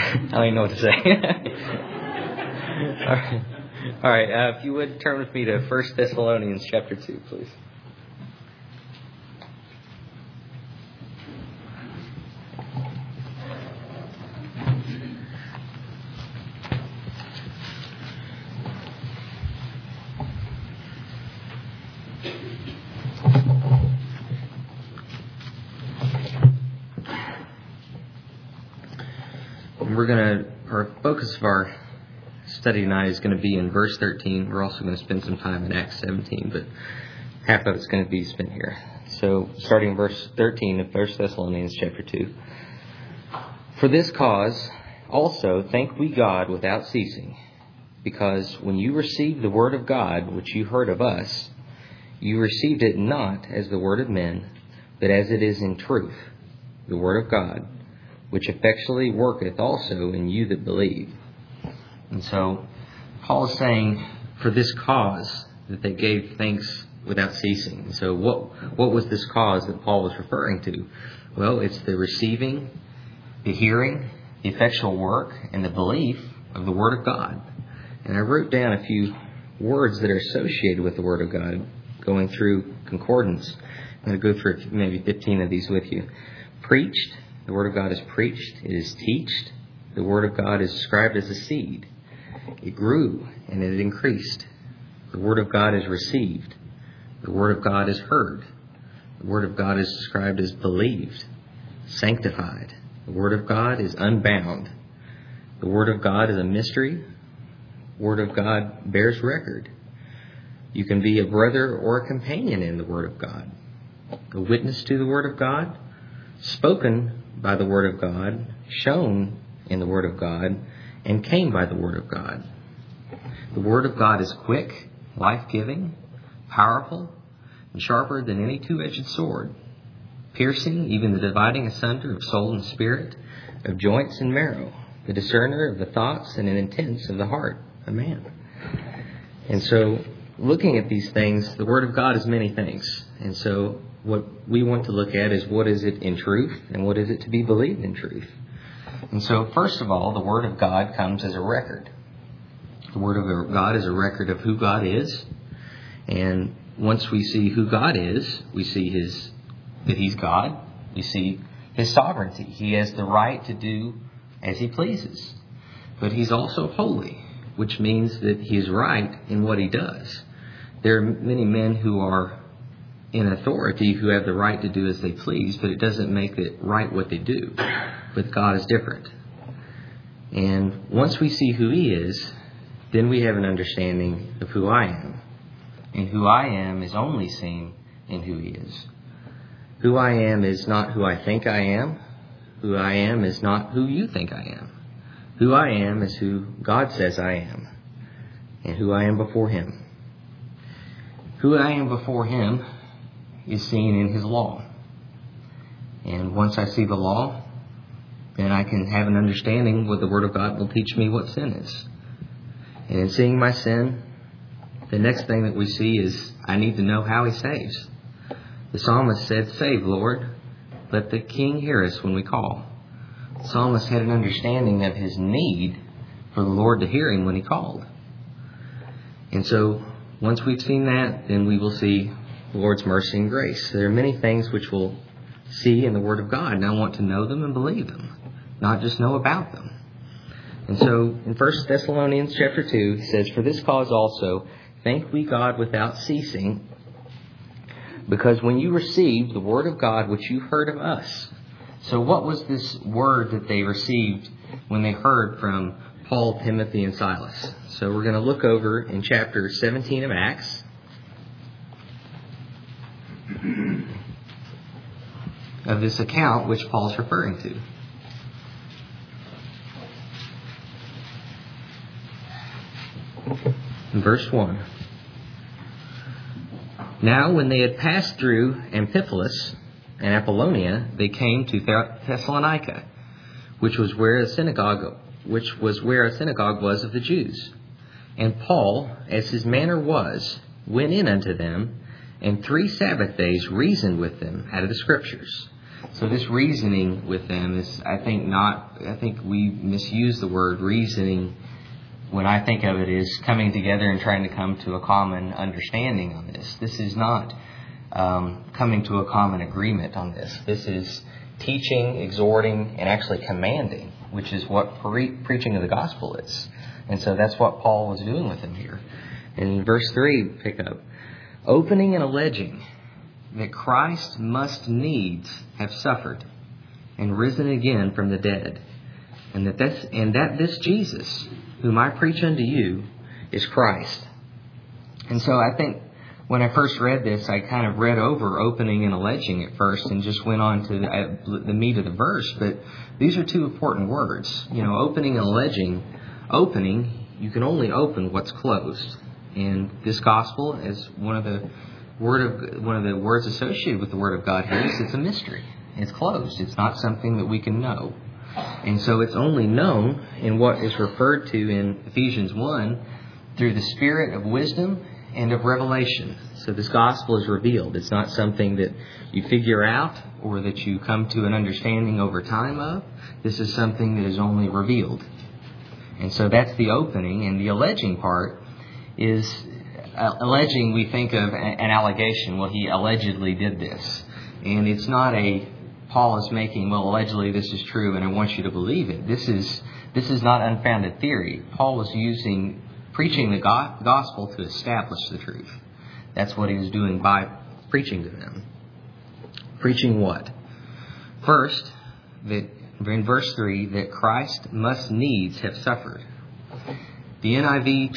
I don't even know what to say. All right. If you would turn with me to 1 Thessalonians chapter 2, please. Our focus of our study tonight is going to be in verse 13. We're also going to spend some time in Acts 17, but half of it's going to be spent here. So, starting in verse 13 of 1 Thessalonians chapter 2. For this cause also thank we God without ceasing, because when you received the word of God, which you heard of us, you received it not as the word of men, but as it is in truth, the word of God, which effectually worketh also in you that believe. And so Paul is saying, for this cause, that they gave thanks without ceasing. And so what was this cause that Paul was referring to? Well, it's the receiving, the hearing, the effectual work, and the belief of the Word of God. And I wrote down a few words that are associated with the Word of God, going through concordance. I'm going to go through maybe 15 of these with you. Preached. The Word of God is preached. It is teached. The Word of God is described as a seed. It grew and it increased. The Word of God is received. The Word of God is heard. The Word of God is described as believed, sanctified. The Word of God is unbound. The Word of God is a mystery. The Word of God bears record. You can be a brother or a companion in the Word of God. A witness to the Word of God, spoken by the Word of God, shown in the Word of God, and came by the Word of God. The Word of God is quick, life-giving, powerful, and sharper than any two-edged sword, piercing even the dividing asunder of soul and spirit, of joints and marrow, the discerner of the thoughts and intents of the heart of man. And so, looking at these things, the Word of God is many things. And so, what we want to look at is what is it in truth and what is it to be believed in truth. And so, first of all, the Word of God comes as a record. The Word of God is a record of who God is. And once we see who God is, we see that He's God. We see His sovereignty. He has the right to do as He pleases. But He's also holy, which means that He is right in what He does. There are many men who are in authority who have the right to do as they please, but it doesn't make it right what they do. But God is different. And once we see who He is, then we have an understanding of who I am. And who I am is only seen in who He is. Who I am is not who I think I am. Who I am is not who you think I am. Who I am is who God says I am. And who I am before Him. Who I am before Him is seen in His law. And once I see the law, then I can have an understanding what the Word of God will teach me what sin is. And in seeing my sin, the next thing that we see is I need to know how He saves. The psalmist said, "Save, Lord, let the King hear us when we call." The psalmist had an understanding of his need for the Lord to hear him when he called. And so, once we've seen that, then we will see the Lord's mercy and grace. There are many things which we'll see in the Word of God, and I want to know them and believe them, not just know about them. And so, in 1 Thessalonians chapter 2, he says, "For this cause also thank we God without ceasing, because when you received the Word of God which you heard of us." So what was this word that they received when they heard from Paul, Timothy, and Silas? So we're going to look over in chapter 17 of Acts. Of this account which Paul's referring to. In verse 1. Now when they had passed through Amphipolis and Apollonia, they came to Thessalonica, which was where a synagogue was of the Jews. And Paul, as his manner was, went in unto them, and 3 Sabbath days reasoned with them out of the Scriptures, So this reasoning with them is, I think we misuse the word reasoning when I think of it as coming together and trying to come to a common understanding on this. This is not coming to a common agreement on this. This is teaching, exhorting, and actually commanding, which is what preaching of the gospel is. And so that's what Paul was doing with them here. In verse 3, pick up, opening and alleging that Christ must needs have suffered and risen again from the dead, and that this Jesus, whom I preach unto you, is Christ. And so I think when I first read this, I kind of read over opening and alleging at first and just went on to the meat of the verse. But these are two important words. Opening and alleging. Opening, you can only open what's closed. And this gospel, as one of the words associated with the Word of God here, is it's a mystery. It's closed. It's not something that we can know. And so it's only known in what is referred to in Ephesians 1 through the spirit of wisdom and of revelation. So this gospel is revealed. It's not something that you figure out or that you come to an understanding over time of. This is something that is only revealed. And so that's the opening. And the alleging part is, alleging, we think of an allegation. Well, he allegedly did this. And it's not Paul is making, well, allegedly this is true and I want you to believe it. This is not unfounded theory. Paul was preaching the gospel to establish the truth. That's what he was doing by preaching to them. Preaching what? First, that in verse 3, that Christ must needs have suffered. The NIV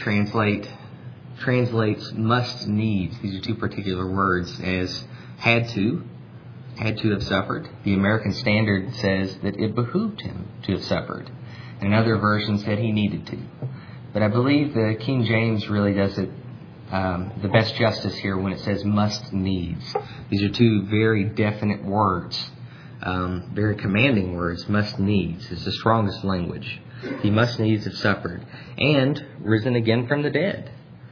translates must needs, these are two particular words, as had to have suffered. The American Standard says that it behooved him to have suffered. And another version said he needed to. But I believe the King James really does it the best justice here when it says must needs. These are two very definite words, very commanding words. Must needs is the strongest language. He must needs have suffered and risen again from the dead.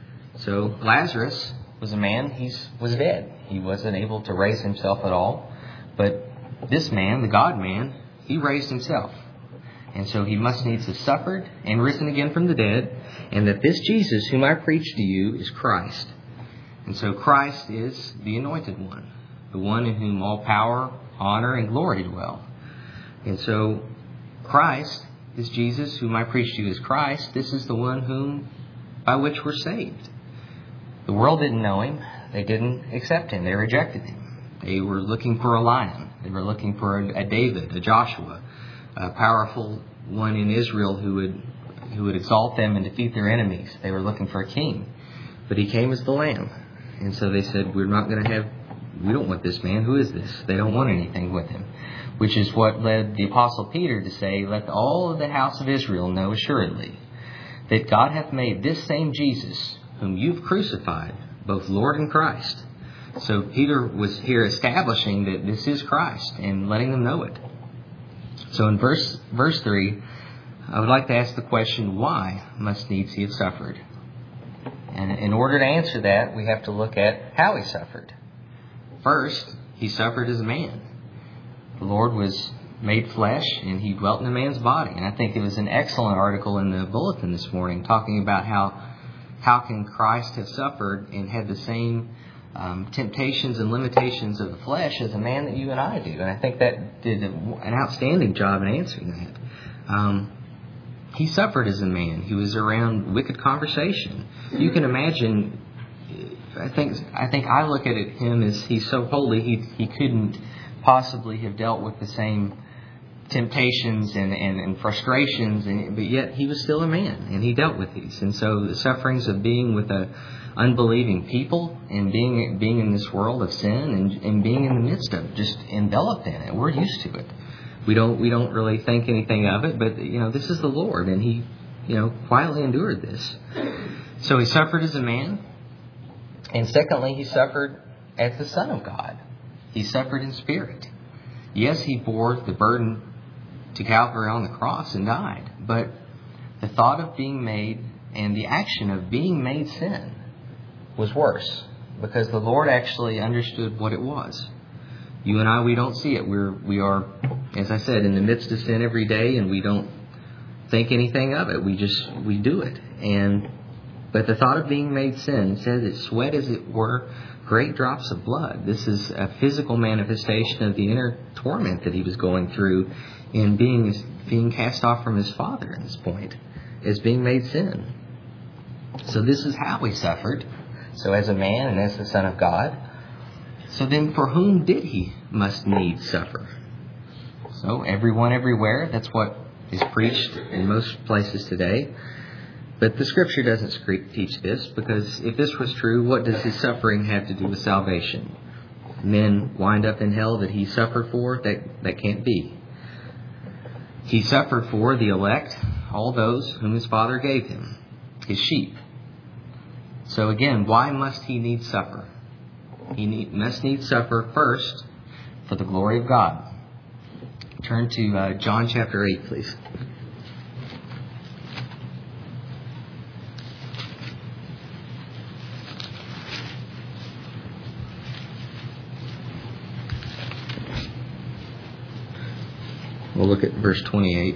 So Lazarus was a man, he was dead. He wasn't able to raise himself at all. But this man, the God-man, he raised himself. And so he must needs have suffered and risen again from the dead, and that this Jesus whom I preach to you is Christ. And so Christ is the anointed one, the one in whom all power, honor, and glory dwell. And so Christ is Jesus whom I preach to you is Christ. This is the one by which we're saved. The world didn't know him. They didn't accept him. They rejected him. They were looking for a lion. They were looking for a David, a Joshua, a powerful one in Israel who would exalt them and defeat their enemies. They were looking for a king. But he came as the Lamb. And so they said, we don't want this man. Who is this? They don't want anything with him. Which is what led the Apostle Peter to say, let all of the house of Israel know assuredly that God hath made this same Jesus, whom you've crucified, both Lord and Christ. So Peter was here establishing that this is Christ and letting them know it. So in verse 3, I would like to ask the question, why must needs he have suffered? And in order to answer that, we have to look at how he suffered. First, he suffered as a man. The Lord was made flesh and he dwelt in a man's body. And I think it was an excellent article in the bulletin this morning talking about how can Christ have suffered and had the same temptations and limitations of the flesh as a man that you and I do. And I think that did an outstanding job in answering that. He suffered as a man. He was around wicked conversation. You can imagine, I think I look at him as he's so holy, he couldn't possibly have dealt with the same temptations and frustrations, but yet he was still a man and he dealt with these. And so the sufferings of being with a unbelieving people and being in this world of sin and being in the midst of, just enveloped in it. We're used to it. We don't really think anything of it, but this is the Lord, and he quietly endured this. So he suffered as a man, and secondly, he suffered as the Son of God. He suffered in spirit. Yes, he bore the burden to Calvary on the cross and died, but the thought of being made and the action of being made sin was worse, because the Lord actually understood what it was. You and I, we don't see it. We are, as I said, in the midst of sin every day, and we don't think anything of it. We do it. But the thought of being made sin says it sweat, as it were, great drops of blood. This is a physical manifestation of the inner torment that he was going through in being cast off from his Father at this point, as being made sin. So this is how he suffered. So as a man and as the Son of God. So then for whom did he must needs suffer? So everyone, everywhere. That's what is preached in most places today. But the Scripture doesn't teach this, because if this was true, what does his suffering have to do with salvation? Men wind up in hell that he suffered for? That can't be. He suffered for the elect, all those whom his Father gave him, his sheep. So again, why must he needs suffer? He must needs suffer first for the glory of God. Turn to John chapter 8, please. We'll look at verse 28.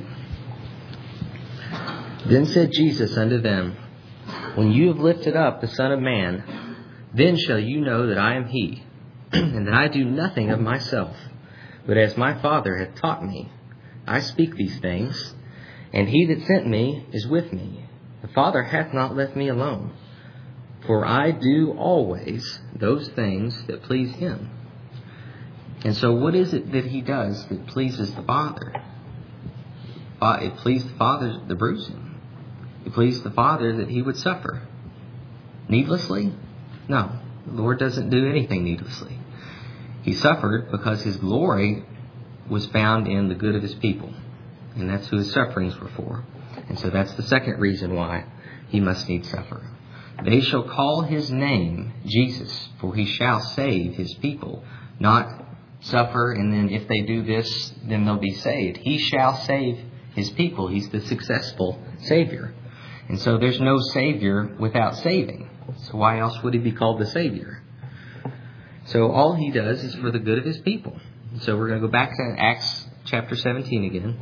Then said Jesus unto them, When you have lifted up the Son of Man, then shall you know that I am he, and that I do nothing of myself, but as my Father hath taught me, I speak these things, and he that sent me is with me. The Father hath not left me alone, for I do always those things that please him. And so what is it that he does that pleases the Father? It pleased the Father to bruise him. It pleased the Father that he would suffer. Needlessly? No, the Lord doesn't do anything needlessly. He suffered because his glory was found in the good of his people. And that's who his sufferings were for. And so that's the second reason why he must needs suffer. They shall call his name Jesus, for he shall save his people. Not suffer, and then if they do this, then they'll be saved. He shall save his people. He's the successful Savior. And so there's no Savior without saving. So why else would he be called the Savior? So all he does is for the good of his people. So we're going to go back to Acts chapter 17 again.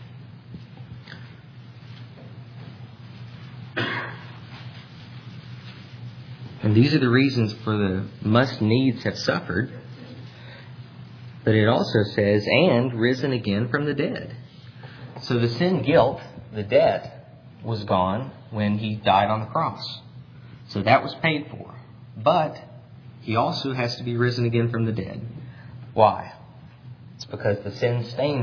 And these are the reasons for the must needs have suffered. But it also says, and risen again from the dead. So the sin guilt, the debt, was gone when he died on the cross. So that was paid for. But he also has to be risen again from the dead. Why? It's because the sin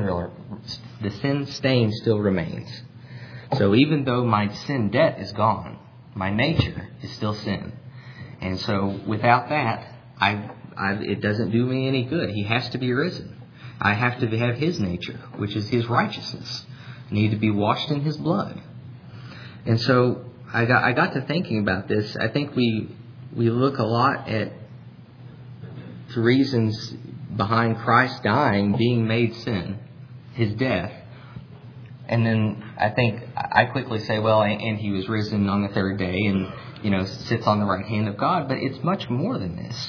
stain still remains. So even though my sin debt is gone, my nature is still sin. And so without that, it doesn't do me any good. He has to be risen. I have to have his nature, which is his righteousness. I need to be washed in his blood. And so I got to thinking about this. I think we look a lot at the reasons behind Christ dying, being made sin, his death. And then I quickly say, well, and he was risen on the third day and, sits on the right hand of God. But it's much more than this.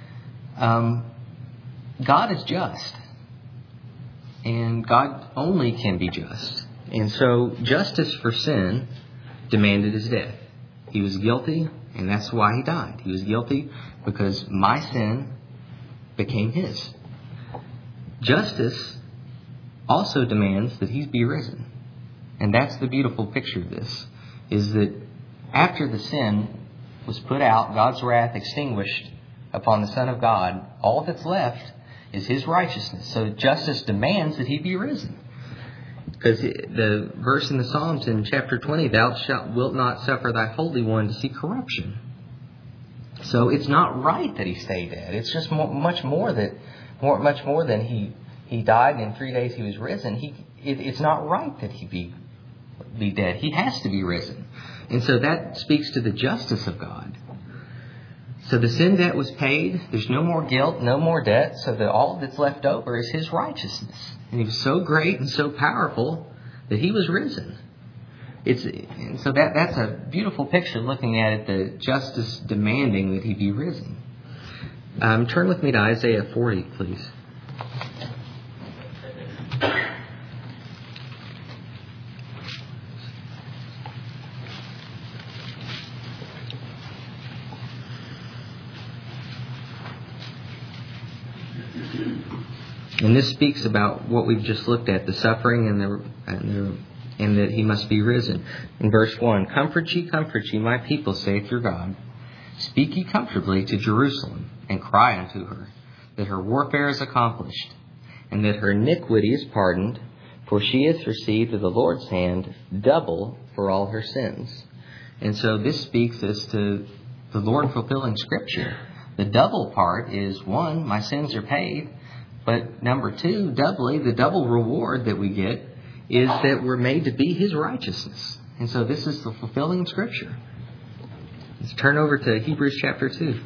God is just. And God only can be just. And so justice for sin demanded his death. He was guilty, and that's why he died. He was guilty because my sin became his. Justice also demands that he be risen. And that's the beautiful picture of this, is that after the sin was put out, God's wrath extinguished upon the Son of God, all that's left is his righteousness. So justice demands that he be risen. Because the verse in the Psalms in chapter 20, thou wilt not suffer thy Holy One to see corruption. So it's not right that he stay dead. It's just much more than he died and in 3 days he was risen. It's not right that he be dead. He has to be risen. And so that speaks to the justice of God. So the sin debt was paid. There's no more guilt, no more debt. So that all that's left over is his righteousness. And he was so great and so powerful that he was risen. And so that's a beautiful picture looking at it, the justice demanding that he be risen. Turn with me to Isaiah 40, please. And this speaks about what we've just looked at, the suffering and that he must be risen. In verse 1, comfort ye, my people, saith your God. Speak ye comfortably to Jerusalem, and cry unto her, that her warfare is accomplished, and that her iniquity is pardoned, for she hath received of the Lord's hand double for all her sins. And so this speaks as to the Lord fulfilling Scripture. The double part is, one, my sins are paid, but number two, doubly, the double reward that we get is that we're made to be His righteousness. And so this is the fulfilling of Scripture. Let's turn over to Hebrews chapter 2.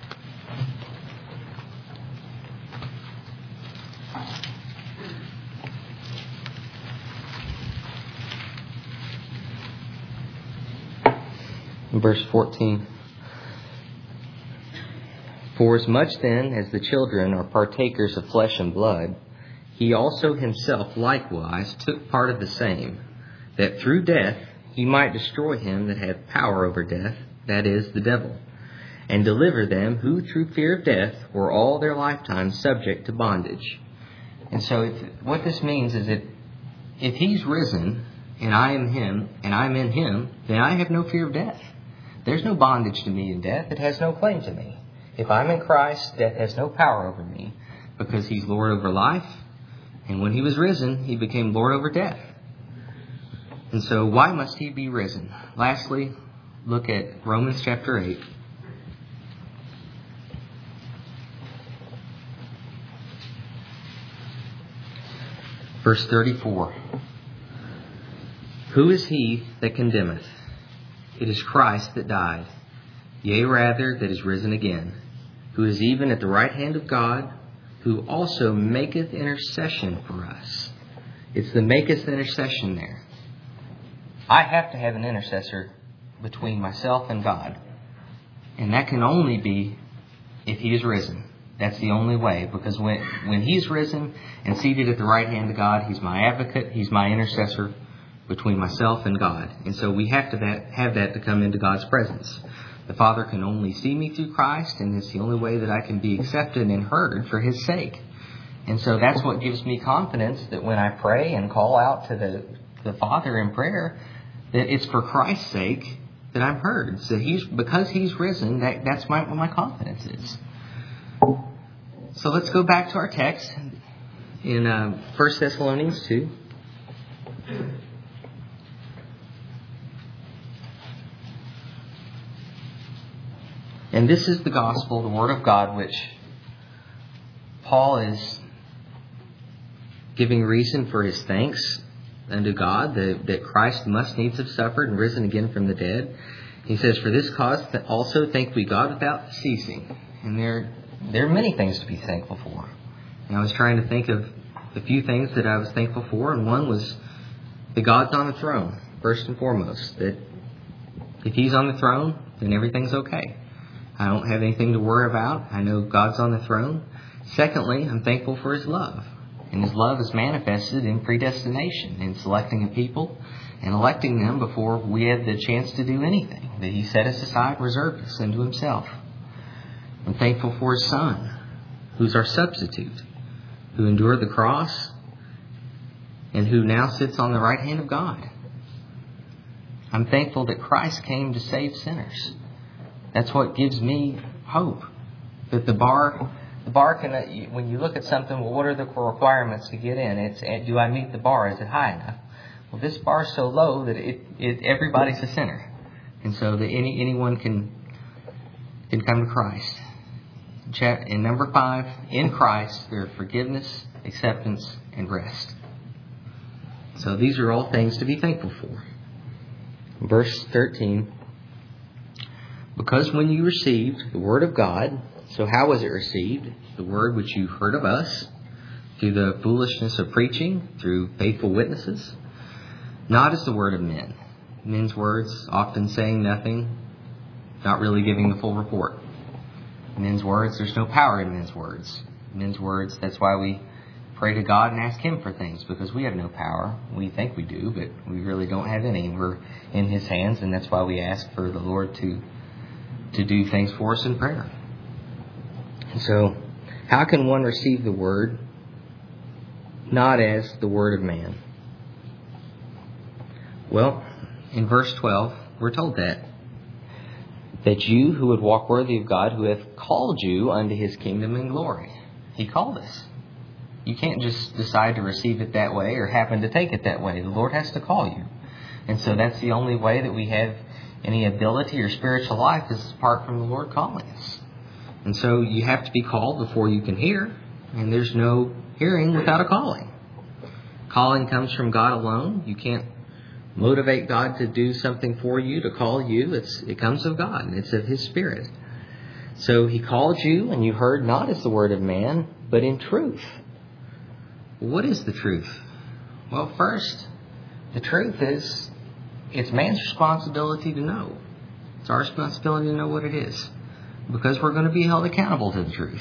Verse 14. For as much then as the children are partakers of flesh and blood, He also Himself likewise took part of the same, that through death He might destroy him that hath power over death, that is, the devil, and deliver them who through fear of death were all their lifetime subject to bondage. And so what this means is that if He's risen, and I am Him, and I'm in Him, then I have no fear of death. There's no bondage to me in death. It has no claim to me. If I'm in Christ, death has no power over me, because He's Lord over life. And when He was risen, He became Lord over death. And so why must He be risen? Lastly, look at Romans chapter 8. Verse 34. Who is he that condemneth? It is Christ that died, yea rather that is risen again, who is even at the right hand of God, who also maketh intercession for us. It's the maketh intercession there. I have to have an intercessor between myself and God. And that can only be if He is risen. That's the only way. Because when He's risen and seated at the right hand of God, He's my advocate, He's my intercessor between myself and God. And so we have to have that to come into God's presence. The Father can only see me through Christ, and it's the only way that I can be accepted and heard for His sake. And so that's what gives me confidence that when I pray and call out to the Father in prayer, that it's for Christ's sake that I'm heard. So because He's risen, that's what my confidence is. So let's go back to our text in 1 Thessalonians 2. And this is the gospel, the Word of God, which Paul is giving reason for his thanks unto God, that Christ must needs have suffered and risen again from the dead. He says, for this cause also thank we God without ceasing. And there are many things to be thankful for. And I was trying to think of the few things that I was thankful for, and one was that God's on the throne, first and foremost. That if He's on the throne, then everything's okay. I don't have anything to worry about. I know God's on the throne. Secondly, I'm thankful for His love. And His love is manifested in predestination, in selecting a people and electing them before we had the chance to do anything. That He set us aside, reserved us unto Himself. I'm thankful for His Son, who's our substitute, who endured the cross and who now sits on the right hand of God. I'm thankful that Christ came to save sinners. That's what gives me hope. That the bar can, when you look at something, well, what are the requirements to get in? It's, do I meet the bar? Is it high enough? Well, this bar is so low that everybody's a sinner. And so that anyone can come to Christ. And number 5, in Christ, there are forgiveness, acceptance, and rest. So these are all things to be thankful for. Verse 13. Because when you received the word of God, so how was it received? The word which you heard of us, through the foolishness of preaching, through faithful witnesses, not as the word of men. Men's words, often saying nothing, not really giving the full report. Men's words, there's no power in men's words. men's words. That's why we pray to God and ask Him for things, because we have no power. We think we do, but we really don't have any. We're in His hands, and that's why we ask for the Lord to do things for us in prayer. And so, how can one receive the Word not as the Word of man? Well, in verse 12, we're told that you who would walk worthy of God, who hath called you unto His kingdom and glory. He called us. You can't just decide to receive it that way or happen to take it that way. The Lord has to call you. And so that's the only way that we have any ability or spiritual life is apart from the Lord calling us. And so you have to be called before you can hear, and there's no hearing without a calling. Calling comes from God alone. You can't motivate God to do something for you, to call you. It comes of God, and it's of His Spirit. So He called you, and you heard not as the word of man, but in truth. What is the truth? Well, first, the truth is, it's man's responsibility to know. It's our responsibility to know what it is, because we're going to be held accountable to the truth.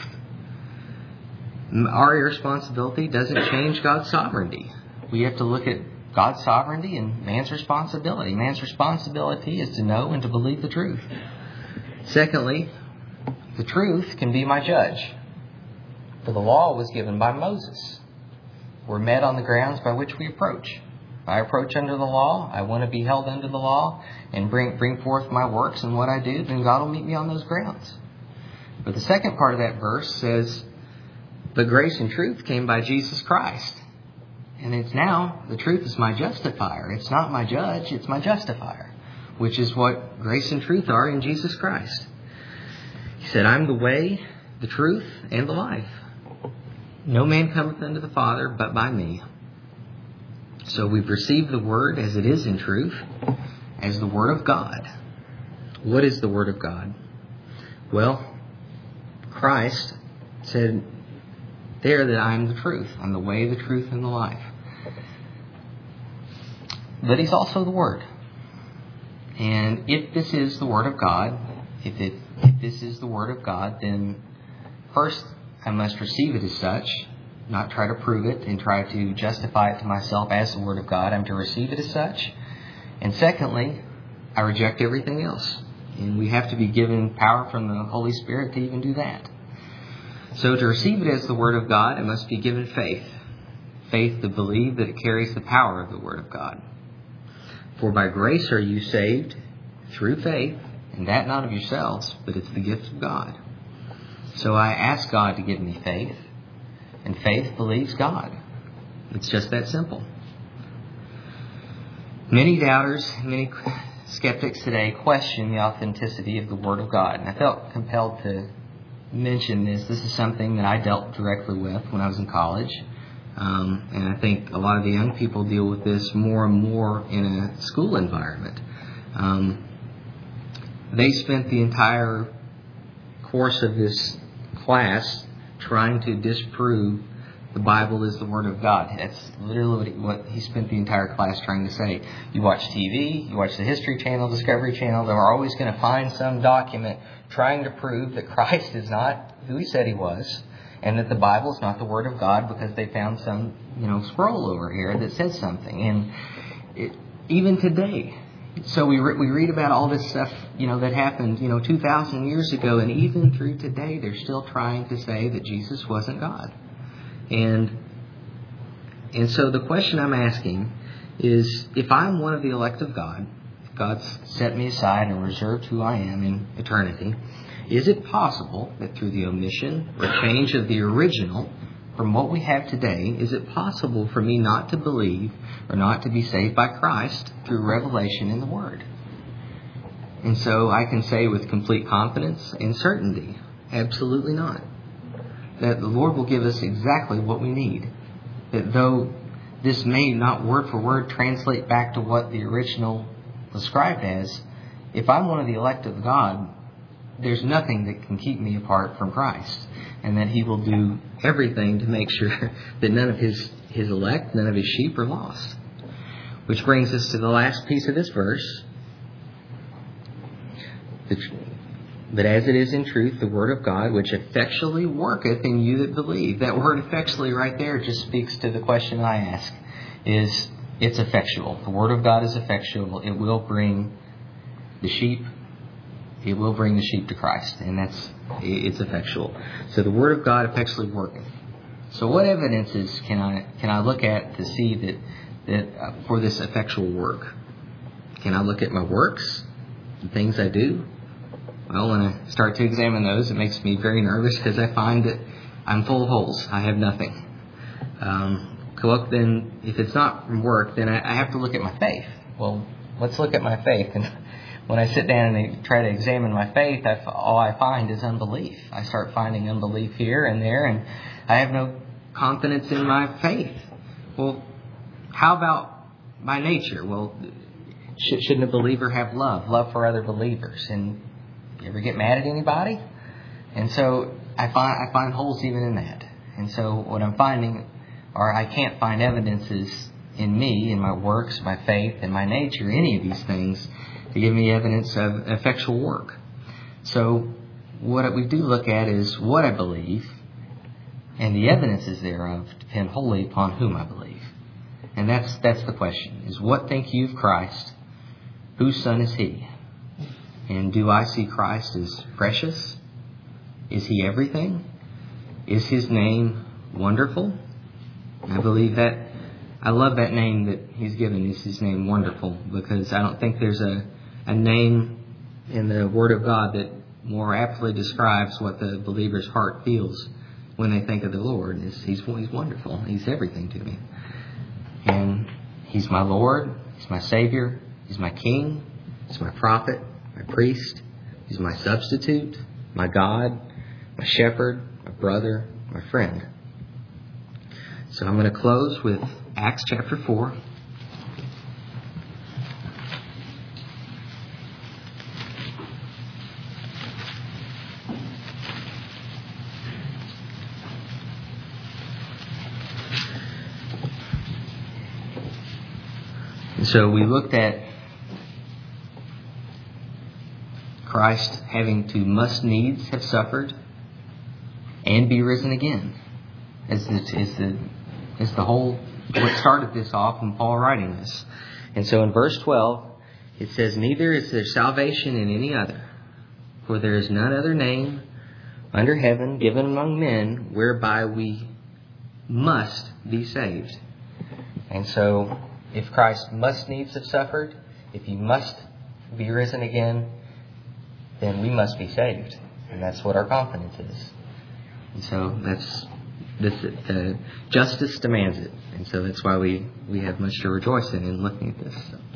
Our irresponsibility doesn't change God's sovereignty. We have to look at God's sovereignty and man's responsibility. Man's responsibility is to know and to believe the truth. Secondly, the truth can be my judge. For the law was given by Moses. We're met on the grounds by which we approach. If I approach under the law, I want to be held under the law and bring forth my works and what I do, then God will meet me on those grounds. But the second part of that verse says, the grace and truth came by Jesus Christ. And it's now, the truth is my justifier. It's not my judge, it's my justifier, which is what grace and truth are in Jesus Christ. He said, I'm the way, the truth, and the life. No man cometh unto the Father but by me. So we've received the Word as it is in truth, as the Word of God. What is the Word of God? Well, Christ said there that I am the truth. I'm the way, the truth, and the life. But He's also the Word. And if this is the Word of God, if this is the Word of God, then first I must receive it as such, not try to prove it and try to justify it to myself as the Word of God. I'm to receive it as such. And secondly, I reject everything else. And we have to be given power from the Holy Spirit to even do that. So to receive it as the Word of God, it must be given faith. Faith to believe that it carries the power of the Word of God. For by grace are you saved through faith, and that not of yourselves, but it's the gift of God. So I ask God to give me faith, and faith believes God. It's just that simple. Many doubters, many skeptics today question the authenticity of the Word of God. And I felt compelled to mention this. This is something that I dealt directly with when I was in college. And I think a lot of the young people deal with this more and more in a school environment. They spent the entire course of this class trying to disprove the Bible is the Word of God. That's literally what he spent the entire class trying to say. You watch TV, you watch the History Channel, Discovery Channel, they're always going to find some document trying to prove that Christ is not who He said He was, and that the Bible is not the Word of God because they found some, scroll over here that says something. And even today, so we read about all this stuff, that happened, 2,000 years ago, and even through today, they're still trying to say that Jesus wasn't God. And so the question I'm asking is, if I'm one of the elect of God, if God's set me aside and reserved who I am in eternity, is it possible that through the omission or change of the original from what we have today, is it possible for me not to believe or not to be saved by Christ through revelation in the Word? And so I can say with complete confidence and certainty, absolutely not. That the Lord will give us exactly what we need. That though this may not word for word translate back to what the original was described as, if I'm one of the elect of God, there's nothing that can keep me apart from Christ. And that He will do everything to make sure that none of His elect, none of His sheep are lost. Which brings us to the last piece of this verse. But as it is in truth, the word of God, which effectually worketh in you that believe. That word effectually right there just speaks to the question I ask. It's effectual. The word of God is effectual. It will bring the sheep. It will bring the sheep to Christ. And it's effectual. So the word of God effectually worketh. So what evidences can I look at to see that for this effectual work? Can I look at my works, the things I do? Well, when I start to examine those, it makes me very nervous because I find that I'm full of holes. I have nothing. Then, if it's not from work, then I have to look at my faith. Well, let's look at my faith. And when I sit down and try to examine my faith, all I find is unbelief. I start finding unbelief here and there, and I have no confidence in my faith. Well, how about my nature? Well, shouldn't a believer have love for other believers? And you ever get mad at anybody? And so I find holes even in that. And so what I'm finding, or I can't find evidences in me, in my works, my faith, and my nature, any of these things, to give me evidence of effectual work. So what we do look at is what I believe, and the evidences thereof depend wholly upon whom I believe. And that's the question, is what think you of Christ? Whose son is he? And do I see Christ as precious? Is he everything? Is his name wonderful? I believe that. I love that name that he's given. Is his name wonderful? Because I don't think there's a name in the Word of God that more aptly describes what the believer's heart feels when they think of the Lord. He's wonderful. He's everything to me. And he's my Lord. He's my Savior. He's my King. He's my prophet. My priest. He's my substitute. My God. My shepherd. My brother. My friend. So I'm going to close with Acts chapter 4. So we looked at Christ having to must needs have suffered and be risen again. As the whole, what started this off and Paul writing this. And so in verse 12, it says, neither is there salvation in any other, for there is none other name under heaven given among men whereby we must be saved. And so if Christ must needs have suffered, if he must be risen again, then we must be saved. And that's what our confidence is. And so justice demands it. And so that's why we have much to rejoice in looking at this. So.